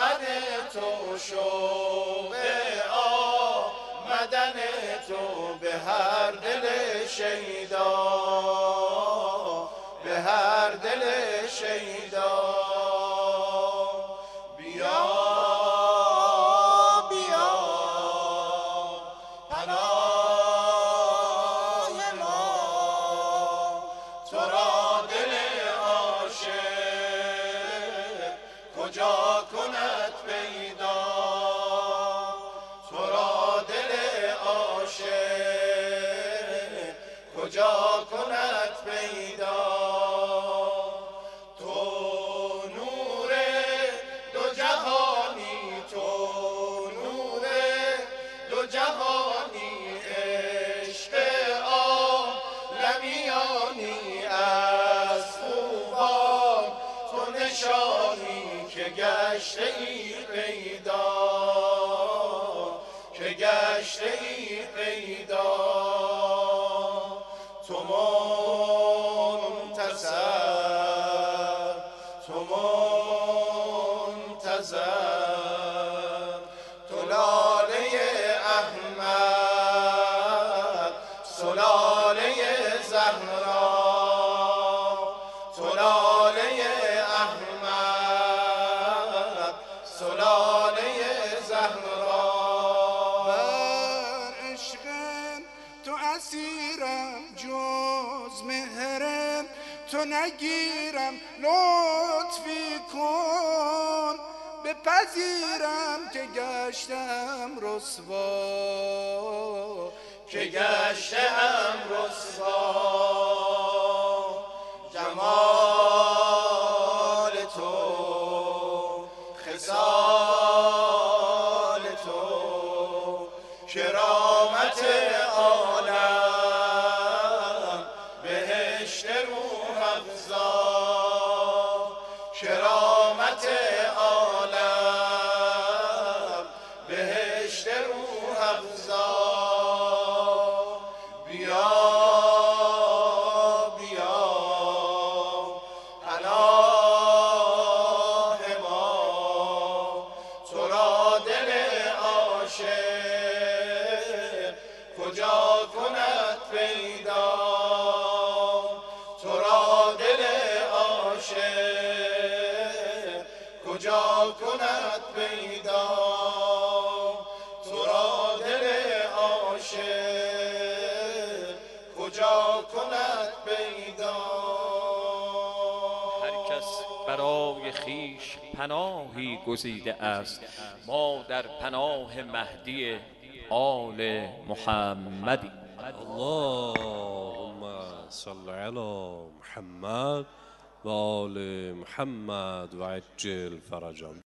مسخر تو، شوق آمدن تو به هر دل شیدا، به هر دل شیدا. بیا بیا پناه ما، تو را دل عاشق کجا کند پیدا، تو را دل عاشق کجا کند پیدا. تو نور دو جهانی، تو نور دو جهانی، عشق عالمیانی، از خوبان تو نشانی که گشته ای پیدا، که گشته ای پیدا. تو منتظر، تو منتظر، تو لاله احمد، سلاله زهرا، تو لاله احمد، سلاله زهرا. بر عشق تو اسیرم، جز مهر تو نگیرم. لطفی کن بپذیرم که گشتم رسوا، که گشتم رسوا. جمال تو، خصال تو، کرامت عالم، بهشت روح افزا، کرامت عالم، بهشت روح افزا. بیا بیا پناه ما، تو را دل عاشق کجا کند پیدا، تو را دل عاشق کجا کند پیدا، تو را دل عاشق کجا کند پیدا. هر کس برای خیش پناهی گزیده است، ما در پناه مهدی آل محمدی. اللهم صل على محمد و آل محمد و عجل فرجهم.